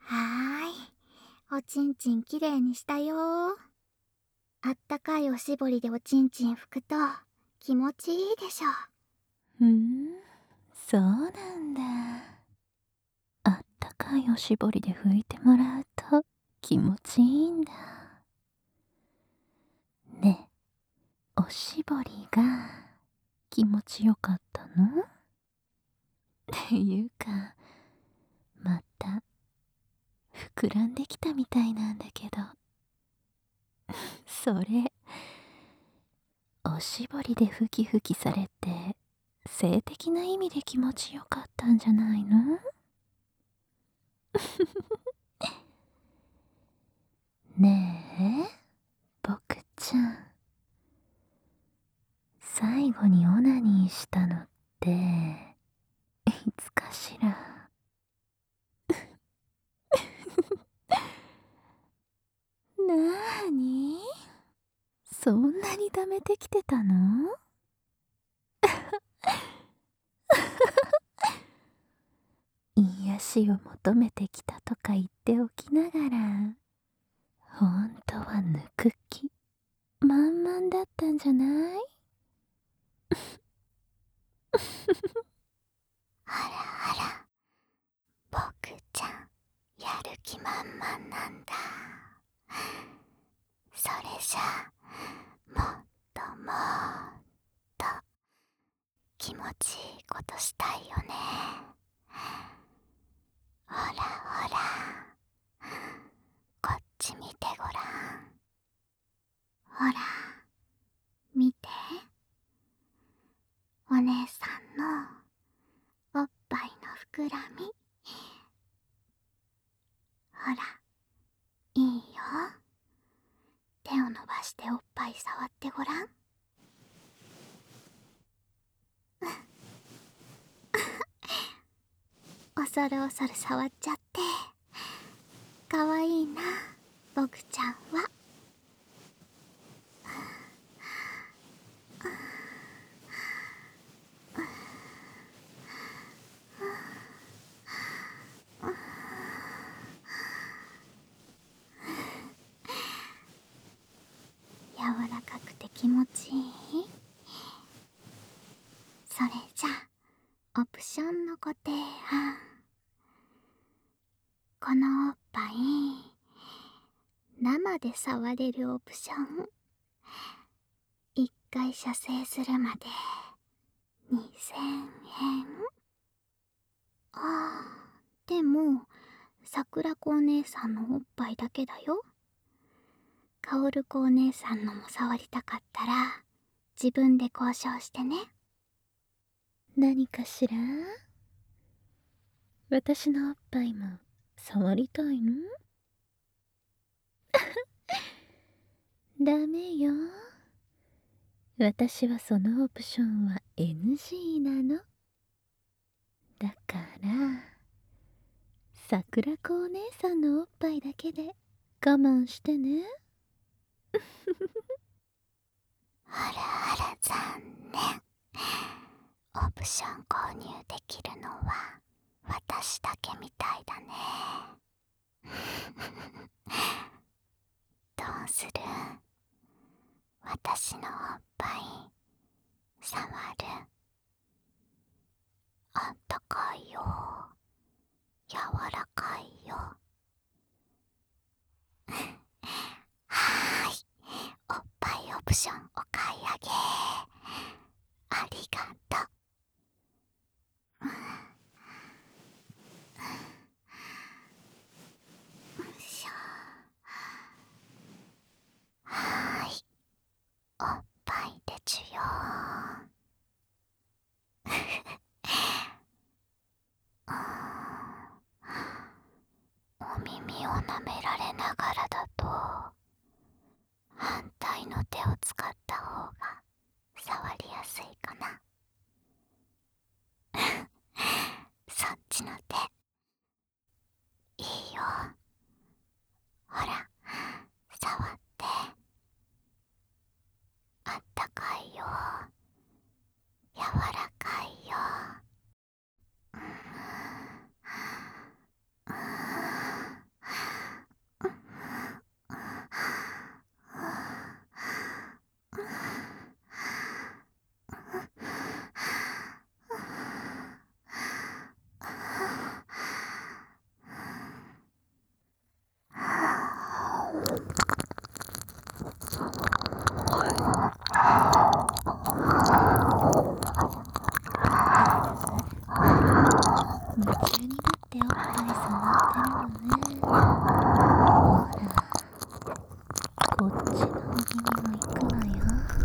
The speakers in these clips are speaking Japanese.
はーい。おちんちんきれいにしたよー。あったかいおしぼりでおちんちん拭くと気持ちいいでしょ。 そうなんだ。あったかいおしぼりで拭いてもらうと気持ちいいんだ。ねえ、おしぼりが気持ちよかったの？っていうか、また膨らんできたみたいなんだけど、それ、おしぼりでふきふきされて、性的な意味で気持ちよかったんじゃないの？ねえ、僕ちゃん。最後にオナニーしたのって、いつかしら。なーに？そんなに溜めてきてたの？癒しを求めてきたとか言っておきながら、本当は抜く気満々だったんじゃない？ あらあら、僕ちゃん、やる気満々なんだ。それじゃもっともっと気持ちいいことしたいよね。ほらほら、こっち見てごらん。ほら、見て。お姉さんのおっぱいの膨らみ。ほら、いいよ。手を伸ばしておっぱい触ってごらん。恐る恐る触っちゃって。かわいいな、僕ちゃんは。柔らかくて気持ちいい？それじゃ、オプションのご提案。このおっぱい、生で触れるオプション。一回射精するまで2000円。でも、桜子お姉さんのおっぱいだけだよ。かおる子お姉さんのも触りたかったら、自分で交渉してね。 何かしら？私のおっぱいも触りたいの？ダメよ。私はそのオプションは NG なの。だから桜子お姉さんのおっぱいだけで我慢してね。 あらあら残念。オプション購入できるのは私だけみたいだね。どうする？私のおっぱい触る？あったかいよ。柔らかいよ。はーい。おっぱいオプションお買い上げ。ありがとう。よいしょ。はーい。おっぱいでちゅよ。お耳を舐められながらだと反対の手を使った方が触りやすいかな。そっちの手いいよ。ほら、触って。あったかいよ。柔らかいよ。 夢中になっておっぱい触ってるのね。ほら、こっちの右にも行くわよ。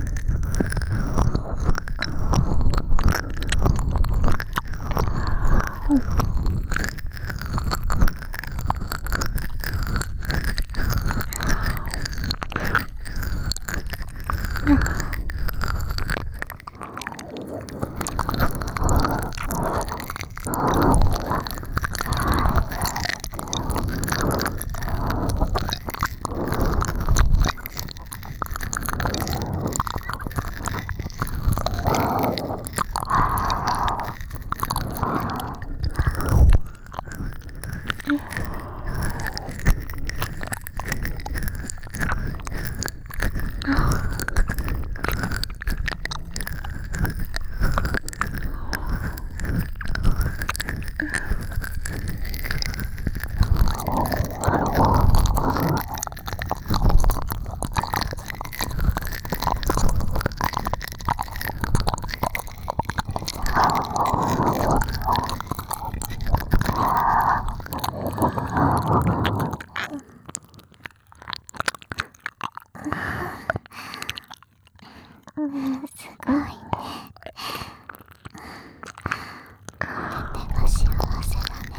すごいね。とても幸せだね。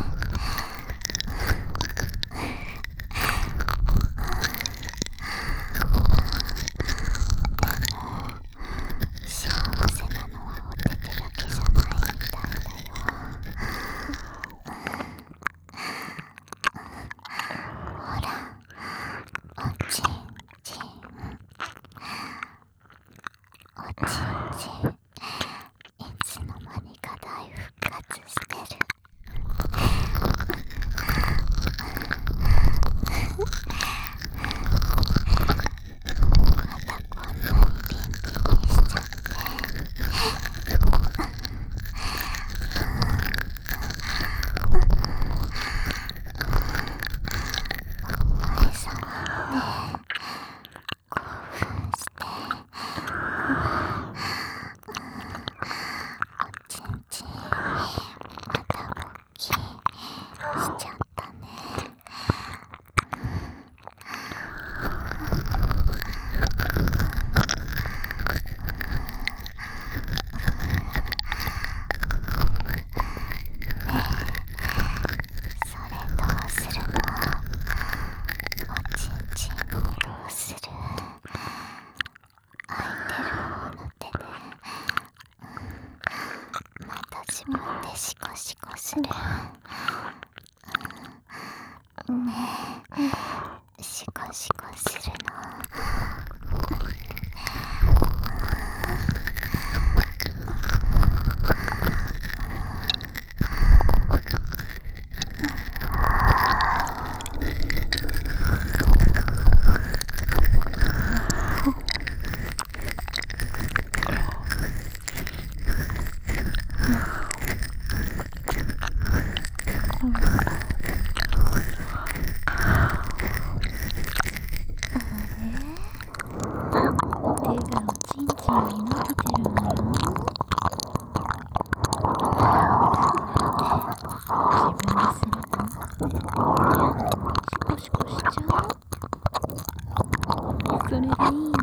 幸せなのはおててだけじゃないみたいだよ。ほら、おちんちん、おちんちん、いつの間にか大復活してる。またこんなにピンピンにしちゃって。お前さんって興奮して、おちんちんまた勃起しちゃったね。それどうするの？おちんちんにどうする？空いてる方の手でまた自分でシコシコする。シコシコするの？ 手がおちんちんに伸びてるわよ。自分でするの？シコシコしちゃう？それでいいの？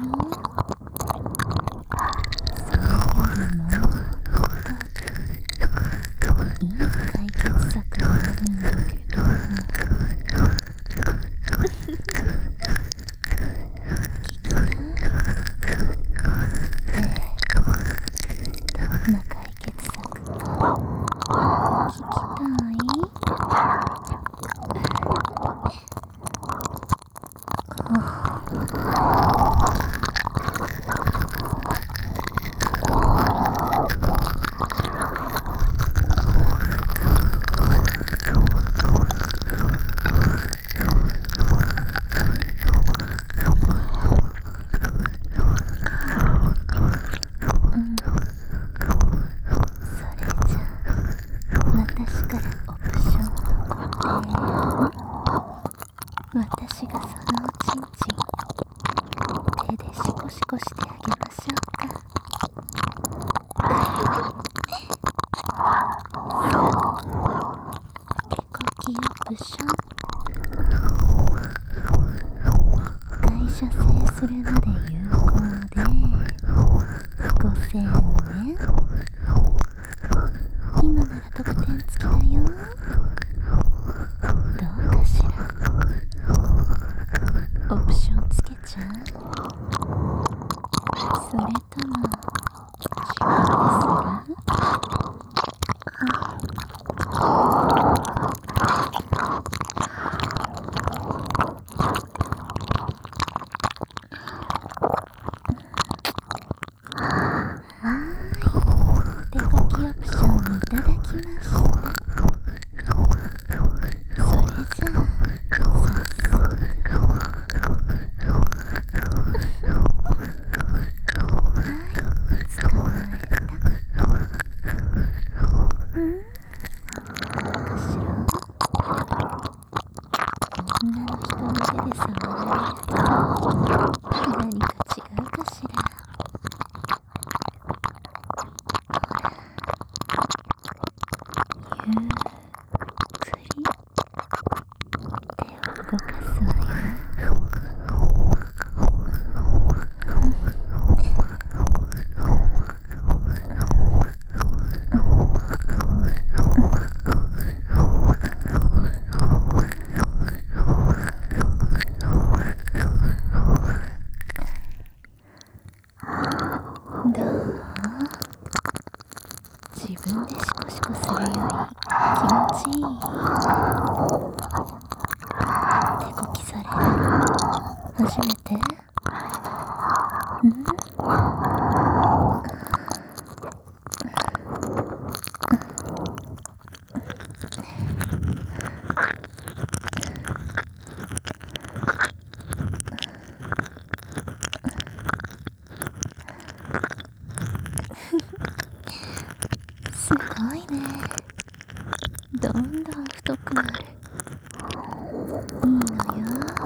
それよりももっといい解決策があるんだけど。どんな解決策か聞きた私からオプションを私がそのおちんちん手でシコシコしてあげましょうか。 プション。会社制するまで有効で5000円。今なら特典付きだよ。どうかしら。オプションつけちゃう？それとも自分でする？手こきオプションいただきました。それじゃあ早速。捕まえた。どうかしら。女の人の手で触られると何か違うかしら。ゆっくり手を動かすわよ。どう？自分でシコシコするより気持ちいい？手こきされるの初めて？すごいね。どんどん太くなる。いいのよ。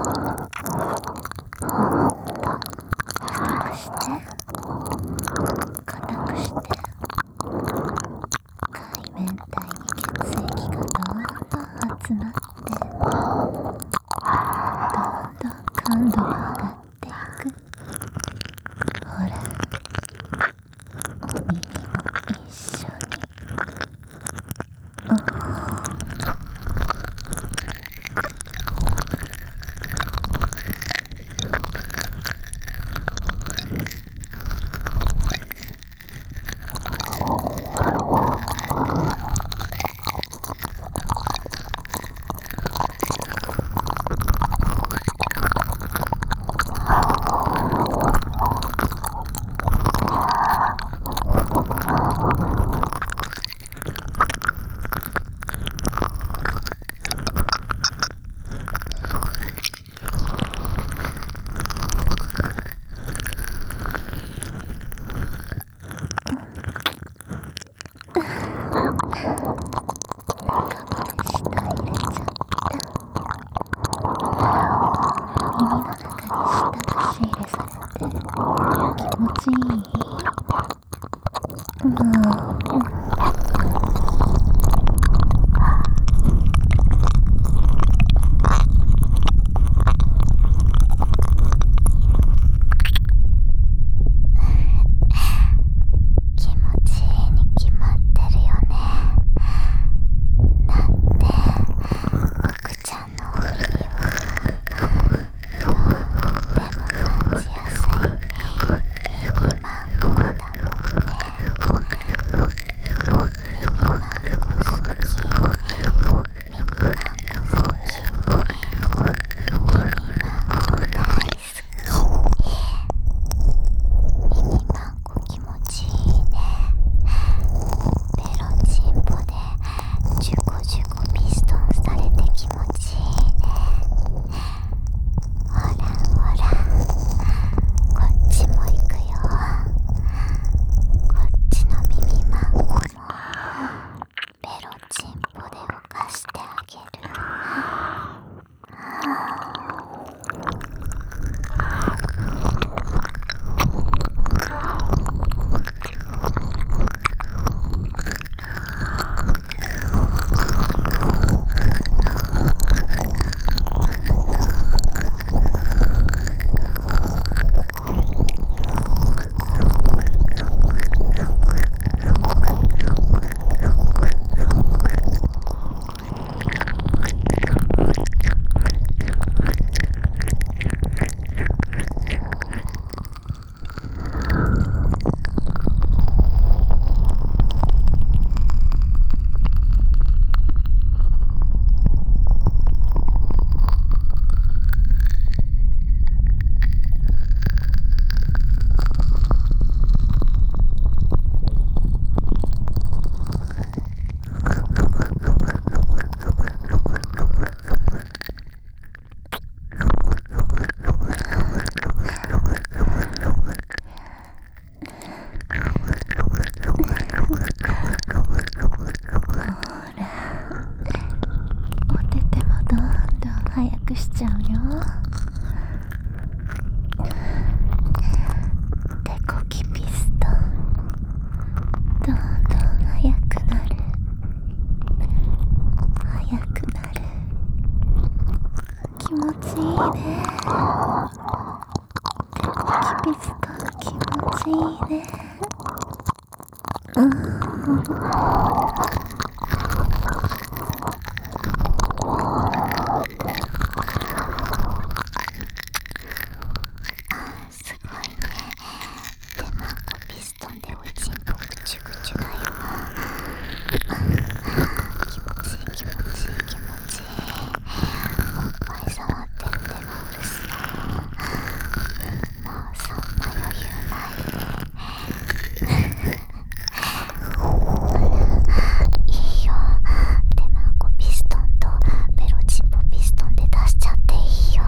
もっと太くして硬くして、海綿体に血液がどんどん集まって、どんどん感度が上がっていく。ほら、お耳も一緒に。 ちゃうよ。手こきピストンどんどん速くなる。速くなる。気持ちいいね。手こきピストン気持ちいいね。 すごいね。でなんかピストンでおちんぽぐちゅぐちゅだよ。気持ちいい気持ちいい気持ちいい。おっぱい触ってる手がうるすい。もうそんな余裕ないね。いいよ。でまんこピストンとベロチンポピストンで出しちゃっていいよ。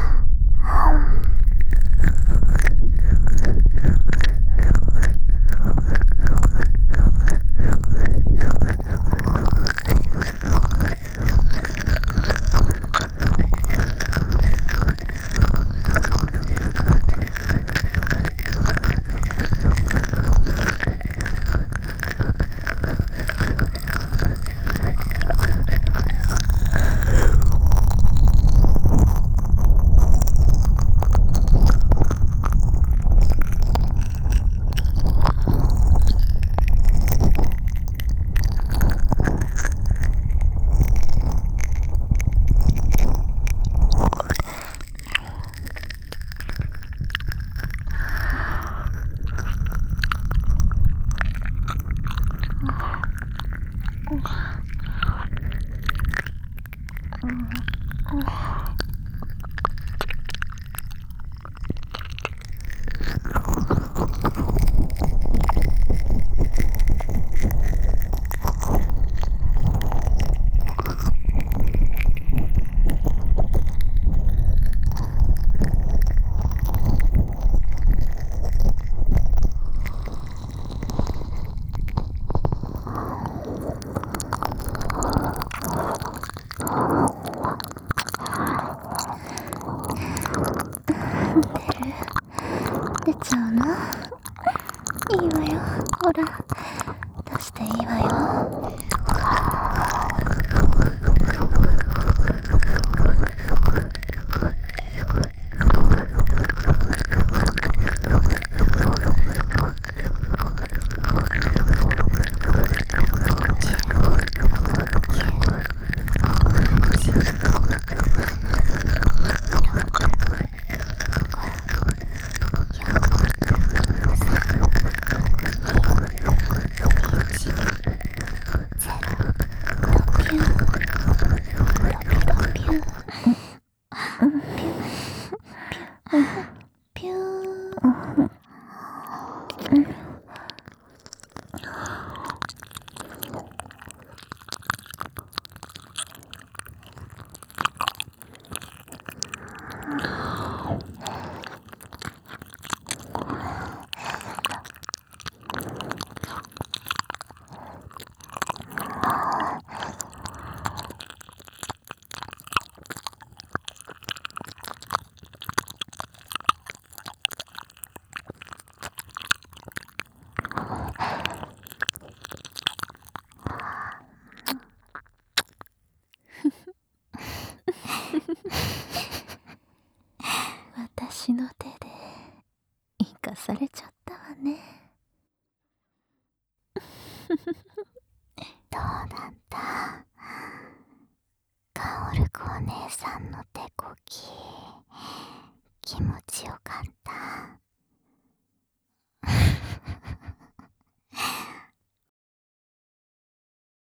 出ちゃうの？いいわよ。ほら、出していいわよ。ピュー。私の手で生かされちゃったわね。どうだった？カオル子お姉さんの手こき。